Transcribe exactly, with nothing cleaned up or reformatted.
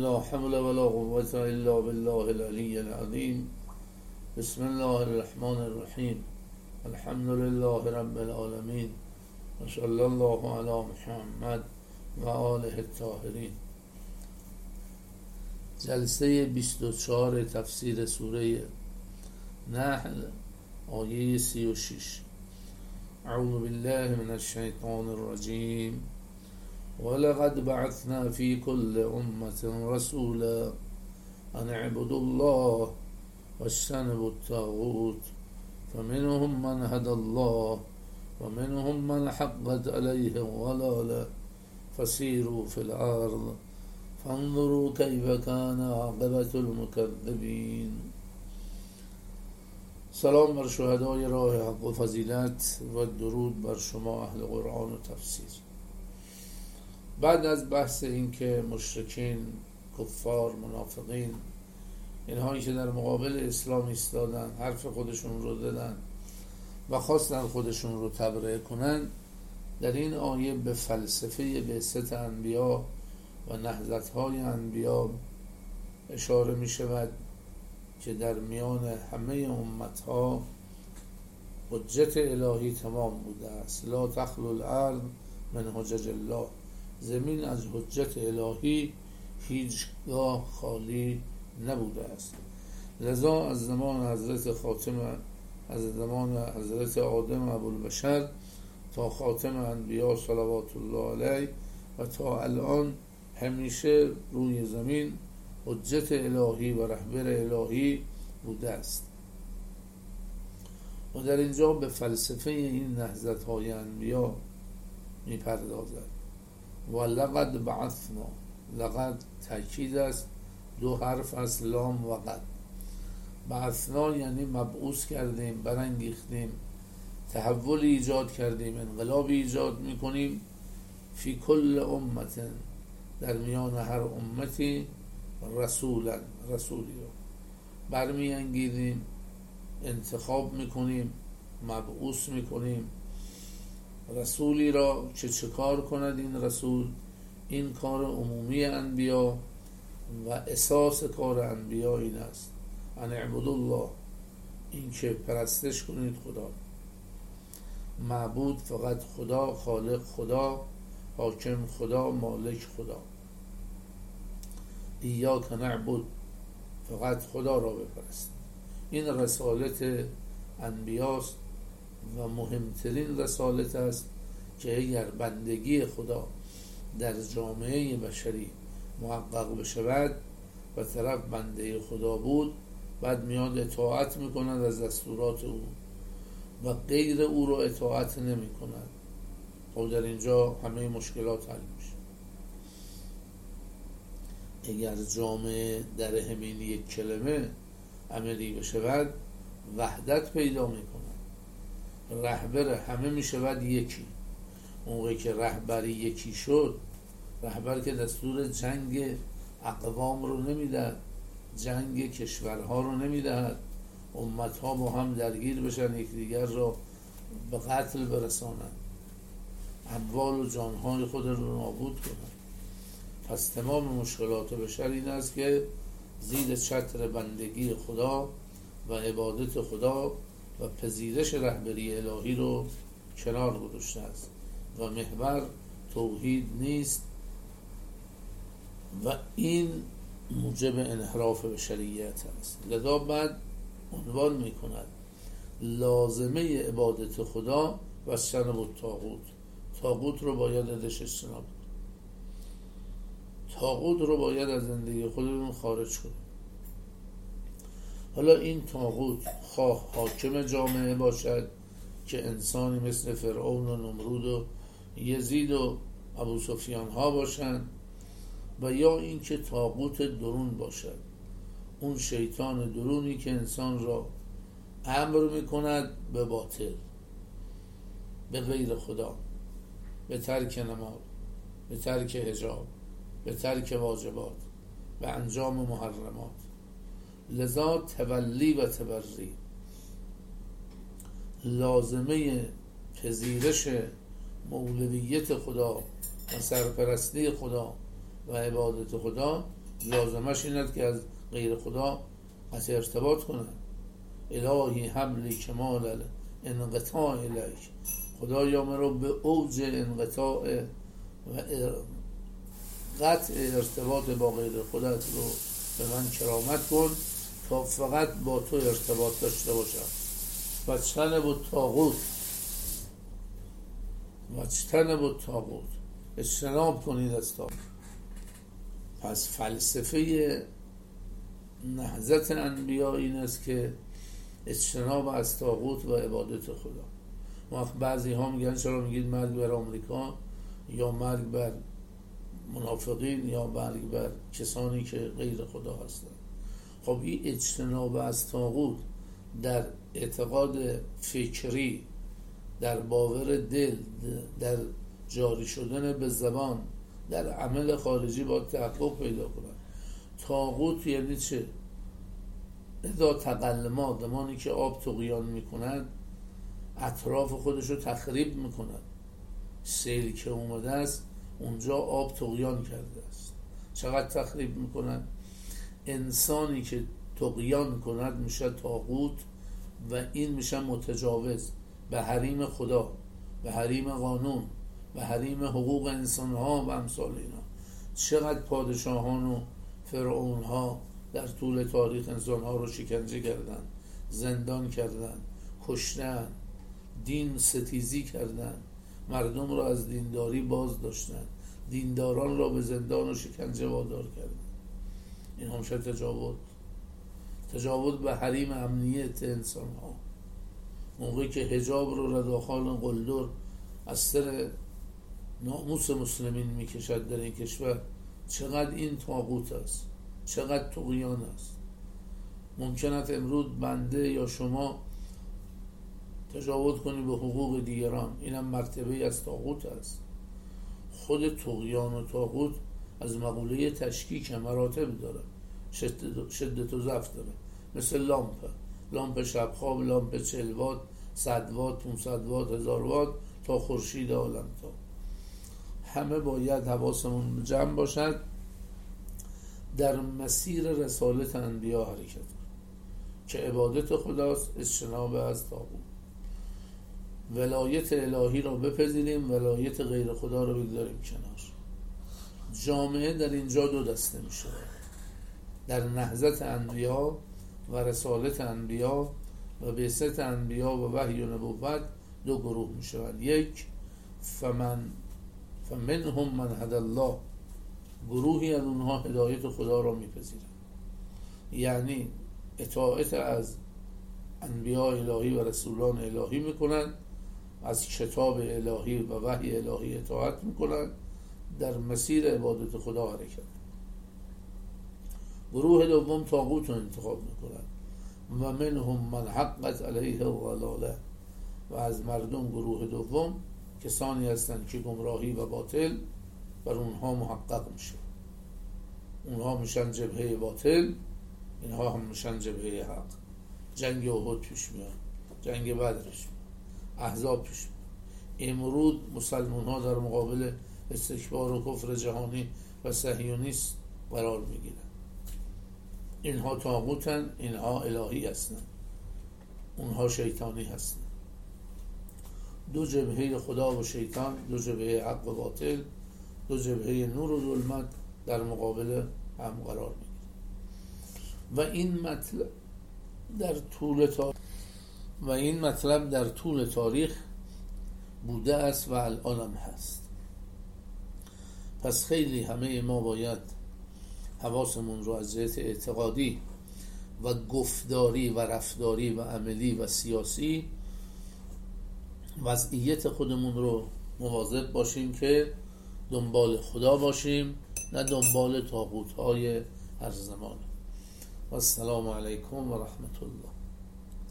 لا حول ولا قوة إلا بالله العلي العظيم. بسم الله الرحمن الرحیم. الحمد لله رب العالمین و صلی الله علی محمد و آله الطاهرین. جلسه بیست و چهار تفسیر سوره نحل، آیه سی و شش. اعوذ بالله من الشیطان الرجیم. ولقد بعثنا في كل أمة رسولا أن اعبدوا الله واجتنبوا الطاغوت فمنهم من هدى الله ومنهم من حقت عليه الضلالة فسيروا في الأرض فانظروا كيف كان عاقبة المكذبين. سلام بر شهدای راه حق و فضیلت و درود بر شما اهل قرآن و تفسیر. بعد از بحث این که مشرکین، کفار، منافقین، اینهایی که در مقابل اسلام ایستادن، حرف خودشون رو دادن و خواستن خودشون رو تبرئه کنن، در این آیه به فلسفه بعثت انبیا و نهضت‌های انبیا اشاره می شود که در میان همه امتها حجت الهی تمام بوده است. لا تخلو الارض من حجج الله. زمین از حجت الهی هیچگاه خالی نبوده است. لذا از زمان حضرت خاتم از زمان حضرت آدم ابوالبشر تا خاتم انبیا صلوات الله علیه و تا الان همیشه روی زمین حجت الهی و رهبر الهی بوده است. و در اینجا به فلسفه این نهضت‌های انبیا می‌پردازد. و لقد بعثنا، لقد تاکید است، دو حرف است، لام و قد. بعثنا یعنی مبعوث کردیم، برانگیختیم، تحول ایجاد کردیم، انقلاب ایجاد میکنیم. فی کل امت، در میان هر امتی، رسولا، رسولی رو برمیانگیزیم، انتخاب میکنیم، مبعوث میکنیم رسولی را که چه کار کند این رسول. این کار عمومی انبیا و اساس کار انبیا این است: ان اعبدوا الله، این که پرستش کنید خدا. معبود فقط خدا، خالق خدا، حاکم خدا، مالک خدا. ایاک نعبد، فقط خدا را بپرست. این رسالت انبیاست و مهمترین رسالت است که اگر بندگی خدا در جامعه بشری محقق بشود و طرف بنده خدا بود، بعد میاد اطاعت میکند از دستورات او و غیر او رو اطاعت نمی کند. و در اینجا همه مشکلات حل میشه. اگر جامعه در همین یک کلمه عملی بشود، وحدت پیدا میکند، رهبر همه میشود یکی. موقعی که رهبری یکی شد، رهبر که دستور جنگ اقوام رو نمیدهد، جنگ کشورها رو نمیدهد، امتها با هم درگیر بشن، یکدیگر را به قتل برسانند، اموال و جانهای خود رو نابود کنند. پس تمام مشکلات بشر این است که زیر چتر بندگی خدا و عبادت خدا و پذیرش رهبری الهی رو کنار گذاشته است و محور توحید نیست و این موجب انحراف بشریت است. لذا بعد عنوان می کند لازمه عبادت خدا و اجتناب الطاغوت. طاغوت رو باید ازش اجتناب کنیم، طاغوت رو باید از زندگی خودمون خارج کنیم. حالا این طاغوت خواه حاکم جامعه باشد که انسانی مثل فرعون و نمرود و یزید و ابو سفیان ها باشند، و یا این که طاغوت درون باشد، اون شیطان درونی که انسان را امر میکند به باطل، به غیر خدا، به ترک نماز، به ترک حجاب، به ترک واجبات، به انجام محرمات. لذا تولی و تبری، لازمه پذیرش مولویت خدا و سرپرستی خدا و عبادت خدا لازمش اینه که از غیر خدا قطع ارتباط کنن. الهی حملی کمال انقطاع الیک، خدایا مرا به اوج انقطاع و قطع ارتباط با غیر خودت رو به من کرامت کن تا فقط با تو ارتباط داشته باشم. و اجتنب الطاغوت، و اجتنب الطاغوت، اجتناب کنید از طاغوت. پس فلسفه نهضت انبیا این است که اجتناب از طاغوت و عبادت خدا. وقت بعضی ها میگن چرا میگید مرگ بر آمریکا یا مرگ بر منافقین یا مرگ بر کسانی که غیر خدا هستند؟ خب این اجتناب از طاغوت در اعتقاد فکری، در باور دل، در جاری شدن به زبان، در عمل خارجی باید تحقق پیدا کنند. طاغوت یعنی چه؟ اذا تقلما، زمانی که آب طغیان میکنند اطراف خودش رو تخریب میکنند. سیل که اومده است اونجا آب طغیان کرده است. چقدر تخریب میکنند؟ انسانی که طغیان کند میشه طاغوت و این میشه متجاوز به حریم خدا، به حریم قانون، به حریم حقوق انسانها و امثال اینا. چقدر پادشاهان و فرعونها در طول تاریخ انسانها رو شکنجه کردن، زندان کردن، کشتن، دین ستیزی کردن، مردم را از دینداری باز داشتن، دینداران را به زندان و شکنجه وادار کردن. این هم شد تجاوز. تجاوز به حریم امنیت انسان ها. موقعی که حجاب رو رضاخان قلدر از سر ناموس مسلمین میکشد در این کشور، چقدر این طاغوت است، چقدر طغیان است. ممکنه امروز بنده یا شما تجاوز کنی به حقوق دیگران، اینم مرتبه از طاغوت است. خود طغیان و طاغوت از مقوله تشکیک مراتب داره، شدت و ضعف داره. مثل لامپ لامپ شبخواب، لامپ چهل وات، صد وات، پانصد وات، هزار وات تا خورشید عالم تا. همه باید حواسمون جمع باشد در مسیر رسالت انبیا حرکت کنیم که عبادت خداست، اجتناب از طاغوت. ولایت الهی را بپذیریم، ولایت غیر خدا را بگذاریم کنار. جامعه در اینجا دو دسته میشه، در نهضت انبیا و رسالت انبیا و بعثت انبیا و وحی و نبوت دو گروه میشوند. یک فمن فمنهم من هدی الله، گروهی از اونها هدایت خدا را میپذیرند، یعنی اطاعت از انبیا الهی و رسولان الهی میکنند، از کتاب الهی و وحی الهی اطاعت میکنند، در مسیر عبادت خدا حرکت. گروه دوم طاغوت رو انتخاب میکنند و منهم من حقت علیه الضلاله، و از مردم گروه دوم کسانی هستند که گمراهی و باطل بر اونها محقق میشه. اونها میشن جبهه باطل، اینها هم میشن جبهه حق. جنگ احد پیش میاد، جنگ بدر پیش میاد، احزاب پیش میاد. امروز مسلمان ها در مقابل استکبار و کفر جهانی و صهیونیست قرار میگیرن. اینها طاغوتن، اینها الهی هستن، اونها شیطانی هستن. دو جبهه خدا و شیطان، دو جبهه حق و باطل، دو جبهه نور و ظلمت در مقابل هم قرار میگیرن. و این مطلب در طول تاریخ و این مطلب در طول تاریخ بوده است و الان هم هست. پس خیلی همه ما باید حواسمون رو از جهت اعتقادی و گفتاری و رفتاری و عملی و سیاسی وضعیت خودمون رو مواظب باشیم که دنبال خدا باشیم، نه دنبال طاغوت‌های هر زمان. و السلام علیکم و رحمت الله.